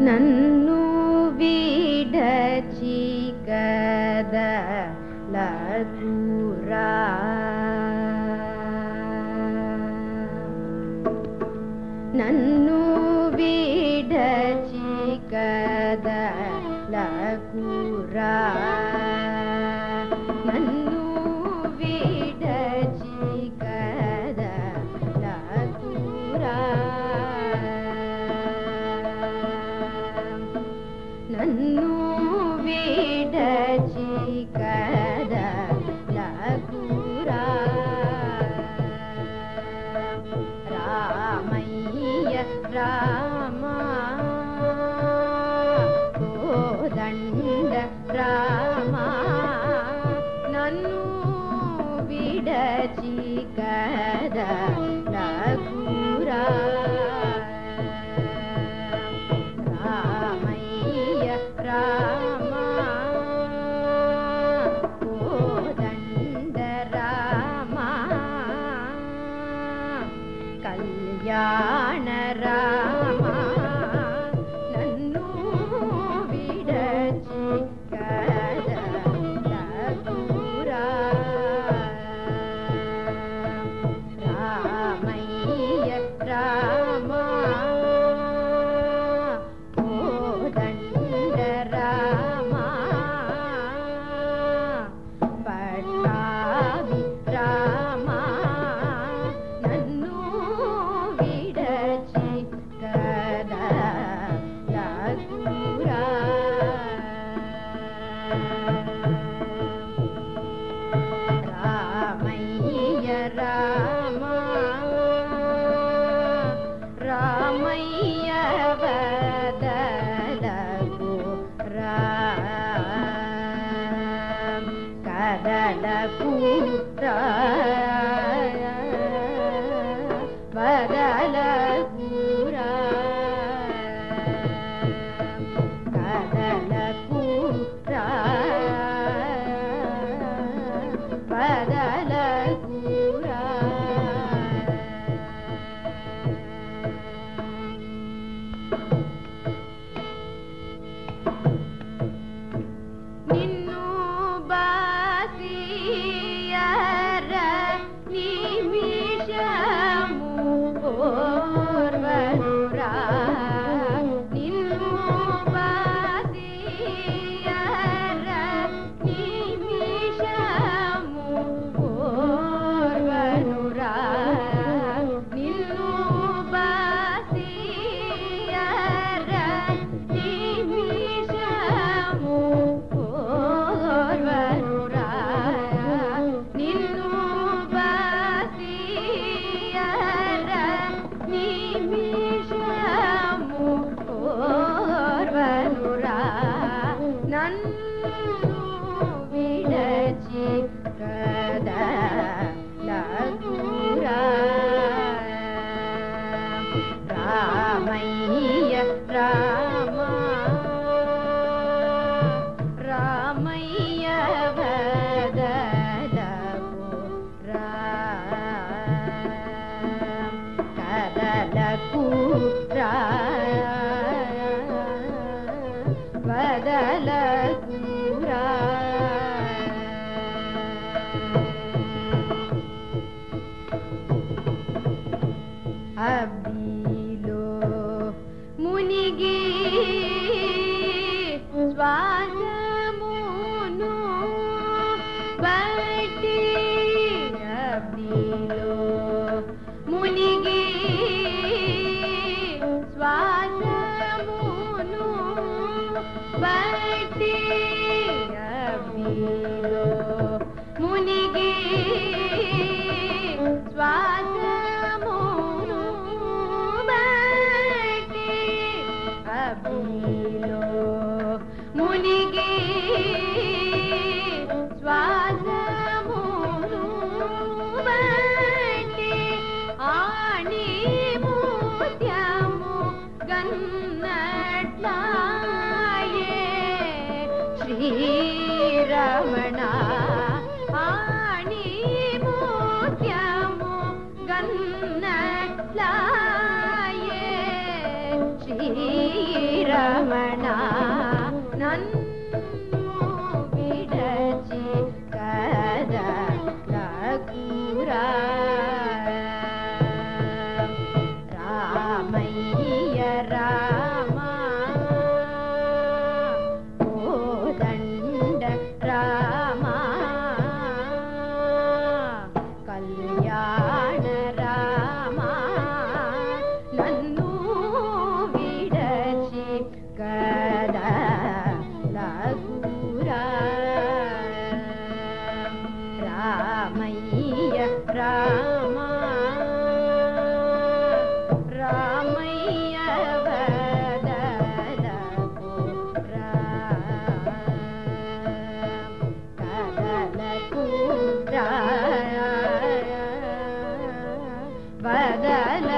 నన్ను విడచి కదలకురా నన్ను విడచి కదలకురా నన్ను విడచి కదలకురా నన్ను విడచి కదలకురా రామయ్య రామా కోదండ రామా నన్ను విడచి కదలకురా రామయ్య రామా కోదండ రామా కళ్యాణ రామా నన్ను విడచి కదలకురా రామయ్య రామా కోదండ రామా పట్టాభి రామా నన్ను విడచి కదలకురా రామయ్య రామా రామయ్య వదలకు రా కదలకురా వదలకురా కదలకురా వదలకురా నిన్ను బాసియర నిమిషము ఓర్వనురా నిన్ను బాసియర నిమిషము ఓర్వనురా నిన్ను బాసియర నిమిషము ఓర్వనురా నిన్ను బాసియర నిమిషము ఓర్వనురా నన్ను విడచి కదలకురా రామయ్య రామా రామయ్య వదలకురా కదలకురా వదలకురా అబ్బిలో మునిగి శ్వాసమును బట్టి అబ్బిలో మునిగి శ్వాసమును బట్టి అబ్బిలో మునిగి శ్వాసమును బట్టి అబ్బిలో మునిగి శ్వాసమును బట్టి ఆణి ముత్యము గన్నట్లాయే శ్రీరమణ ఆణి ముత్యము గన్నట్లాయే శ్రీరమణ బదల